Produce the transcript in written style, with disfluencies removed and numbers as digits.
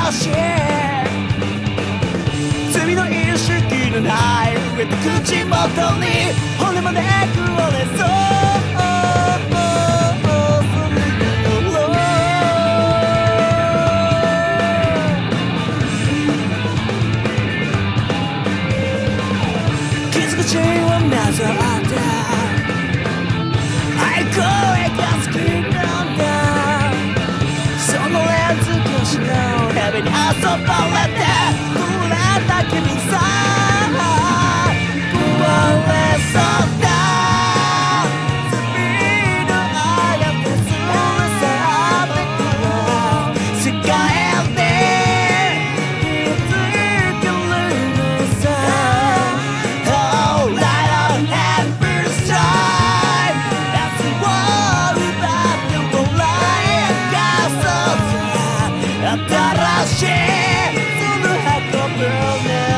しい罪の意識のない上と口元に骨まで食われそう傷口はなぞった愛声が好きなんだそのレンズ越しの壁に遊ばれて震えた君さ壊れそうだスピード上がってすぐ去ってく世界で気づいてるのさ Oh, light on every side That's the world without the light がそうさ新しいその運ぶね